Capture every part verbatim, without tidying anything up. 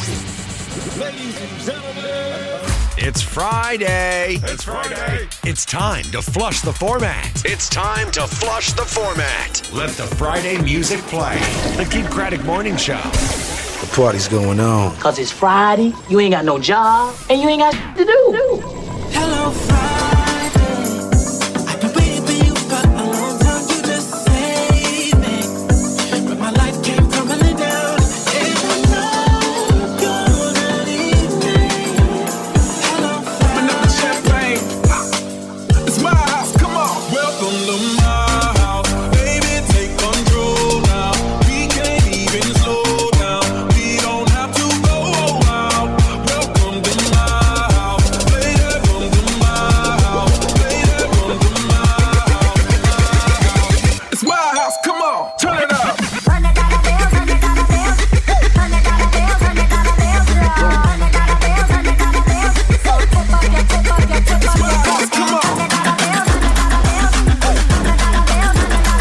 Ladies and gentlemen, it's Friday. It's Friday. It's time to flush the format. It's time to flush the format. Let the Friday music play. The Kid Craddock Morning Show. The party's going on. Cause it's Friday, you ain't got no job, and you ain't got shit to do. Hello, Friday. I've been waiting for you for a long time. You just saved me. But my life came crumbling down. And I know you're gonna leave me. Hello, Friday. Open up the champagne. It's my house, come on. Welcome to my house. Baby, take control now. We can't even slow down. We don't have to go out. Welcome to my house. Baby, come to my house. Baby, come to my house. It's my house, come on. Turn it up. Hundred dollar bills, hundred dollar bills, hundred dollar bills, hundred dollar bills, hundred dollar bills, hundred dollar bills. So tip up your, tip up your, tip up your. House, come on. Hundred dollar bills, hundred dollar bills, hundred dollar bills,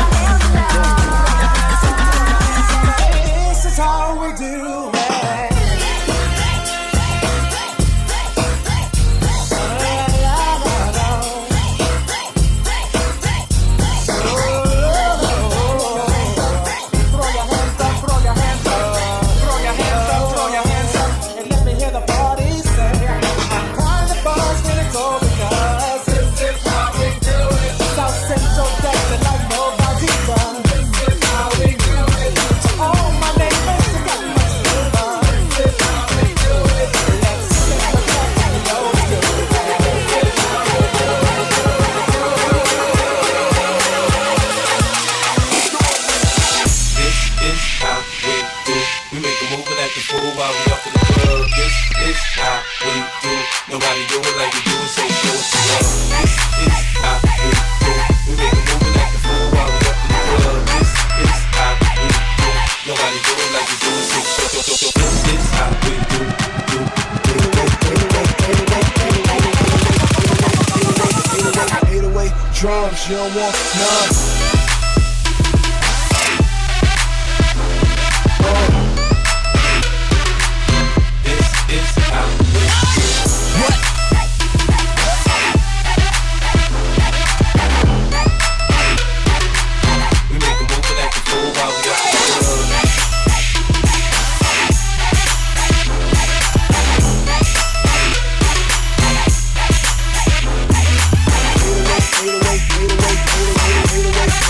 hundred dollar bills. This is how we do it. Throw your hands up, throw your hands up, throw your hands up, throw your hands up, and let me hear the party say, I'm calling the boss when it's over, 'cause this is how we do it. South Central dancing like nobody does. This is how we do it. To all my neighbors, you got much to love. This is how we do it. Let's sing the techno, do it. This is how we do. We make a move and act a fool while we up in the club. This is how we do. Nobody do it like we do. Say show us some love. This is how we do. We make a move and act a fool while we up in the club. This is how we do. Nobody do it like we do. Say show, show, show, show. This is how we do. Do, do, eight oh eight drums, you don't want none. This is how we do. We make a move and act a fool while we up in the club. eight oh eight, eight oh eight, eight oh eight, eight oh eight, eight oh eight,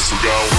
this will go.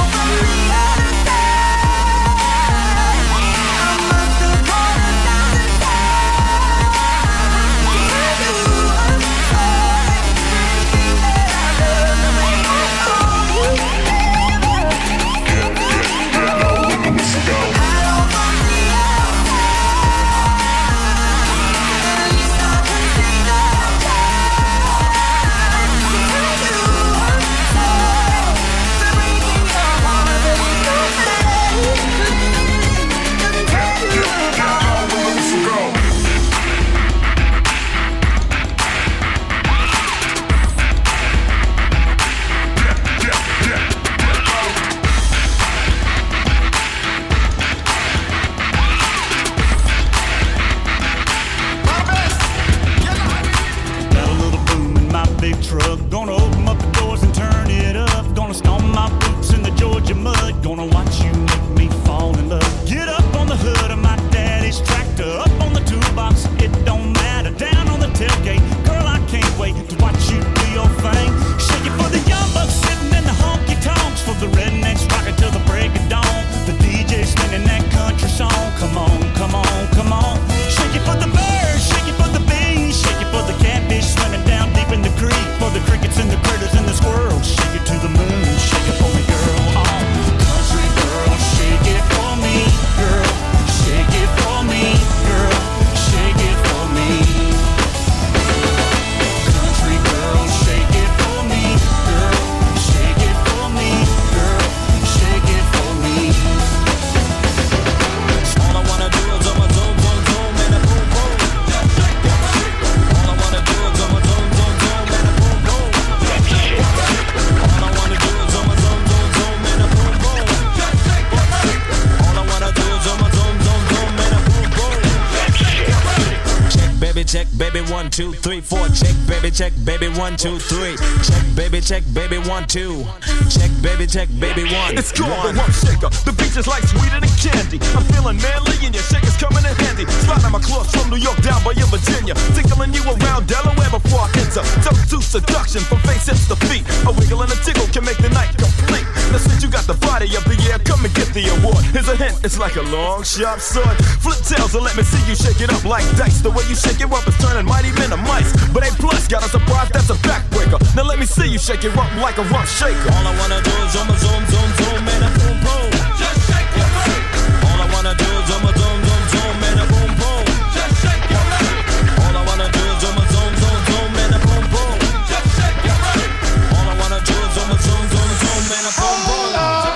One, two, three, four. Check, baby, check, baby. One, two, three. Check, baby, check, baby. One, two. Check, baby, check, baby. One. It's called the Rump Shaker. The beach is like sweeter than candy. I'm feeling manly and your shaker's coming in handy. Sliding my clothes from New York down by your Virginia. Tickling you around Delaware before I enter. Toe to seduction from face hips to feet. A wiggle and a tickle can make the night complete. Now since you got the body of the year, come and get the award. Here's a hint, it's like a long, sharp sword. Flip tails and let me see you shake it up like dice. The way you shake it up is turning mighty men to mice. But A plus got a surprise, that's a backbreaker. Now let me see you shake it up like a rump shaker. All I wanna do is zoom, zoom, zoom, zoom, and a boom, boom. Just shake your booty. All I wanna do is zoom, zoom, zoom, zoom, and a boom, boom. Just shake your booty. All I wanna do is zoom, zoom, zoom, zoom, and a boom, boom. Just shake your booty. All I wanna do is zoom, zoom, zoom, zoom, and a boom, boom.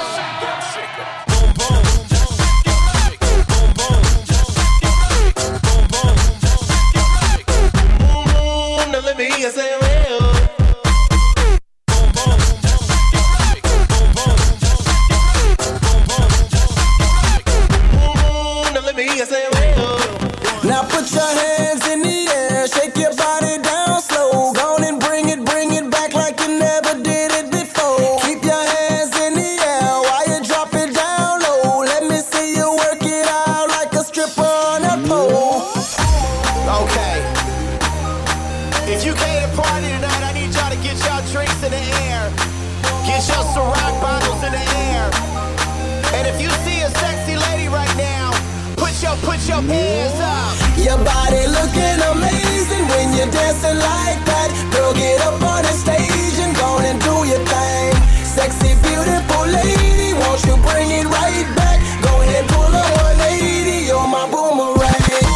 Boom, boom. Boom, boom. Boom, boom. Boom, now let me hear you say real. Boom, boom. Boom, boom. Boom, boom. Boom, now let me hear you say real. Now put your hands in the air, shake your body down slow. Go on and bring it, bring it back like you never did it before. Keep your hands in the air while you drop it down low. Let me see you work it out like a stripper on a pole. Okay. If you came to party tonight, I need y'all to get y'all drinks in the air. Get your Ciroc bottles in the air. And if you see a sexy lady right now, put your put your hands up. Your body looking amazing when you're dancing like that. Girl, get up on the stage and go and do your thing. Sexy, beautiful lady, won't you bring it right back? Go ahead, pull a one eighty, you're my boomerang.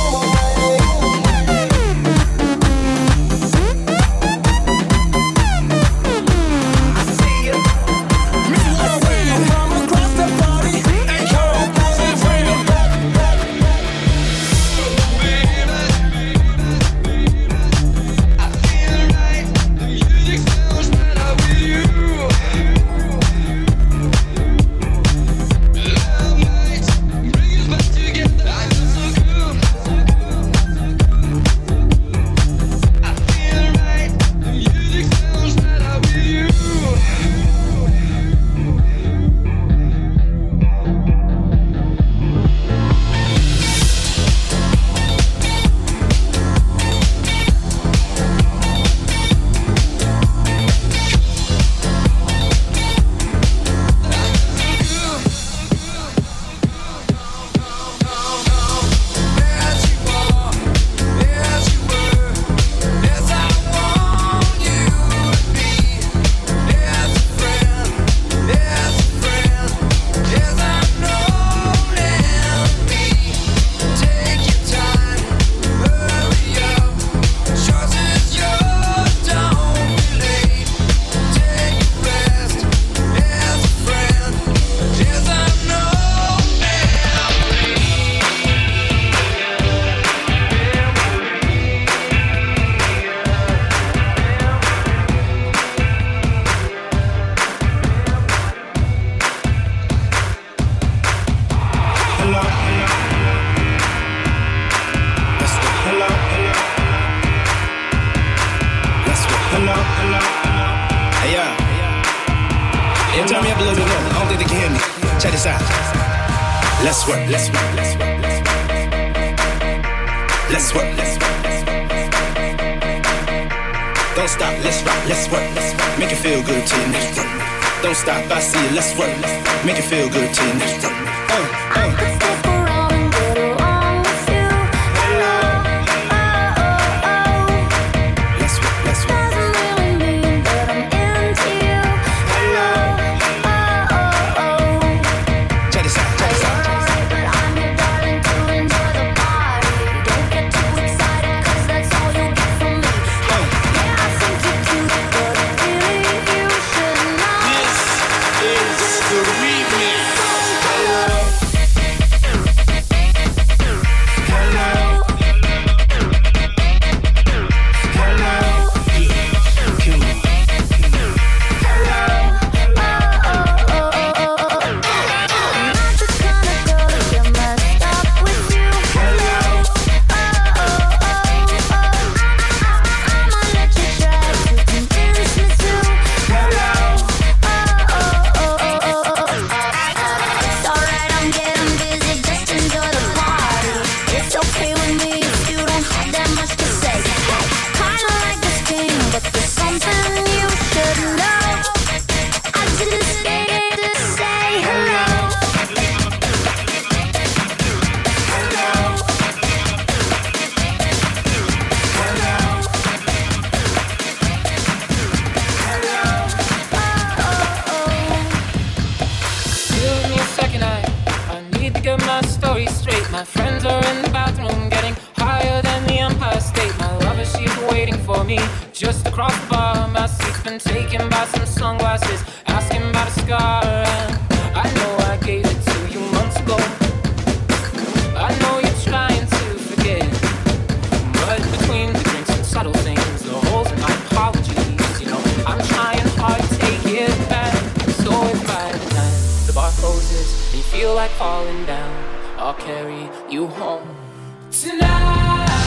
I see you. I see you from across the party. And come and bring it back. I feel right, the music sounds better with you. Yeah, turn me up a little bit more. I don't think they can hear me. Check this out. Let's work, let's work, let's work, let's work. Let's work, let's work, let's work. Don't stop, let's rock, let's work, let's work. Make it feel good to your next work. Don't stop, I see it, let's work, let's work. Make it feel good to your next work. Uh, uh. Just across the bar, my seat's been taken by some sunglasses, asking about a scar. And I know I gave it to you months ago. I know you're trying to forget, but between the drinks and subtle things, the holes in my apologies, you know, I'm trying hard to take it back. So if by the time the bar closes and you feel like falling down, I'll carry you home tonight.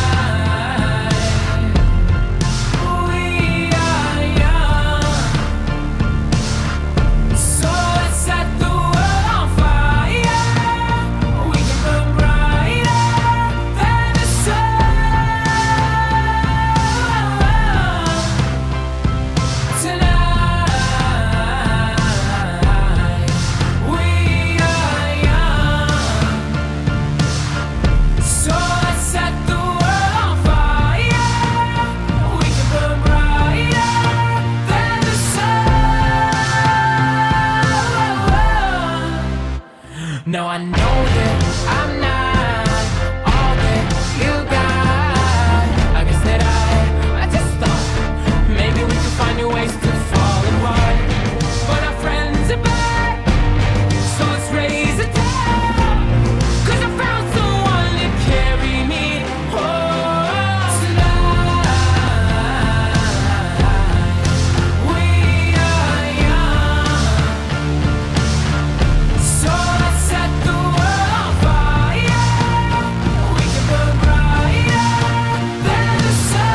Now I know that I'm not all that you got. I guess that I, I just thought maybe we could find new ways to fall apart. But our friends are back, so let's raise a toast. 'Cause I found someone to carry me home tonight. We are young, so let's set the world on fire. We can burn brighter than the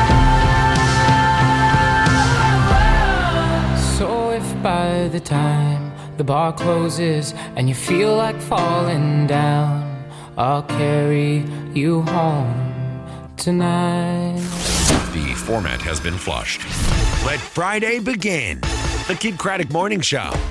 sun. So if by the time the bar closes and you feel like falling down, I'll carry you home tonight. The format has been flushed. Let Friday begin. The Kid Craddock Morning Show.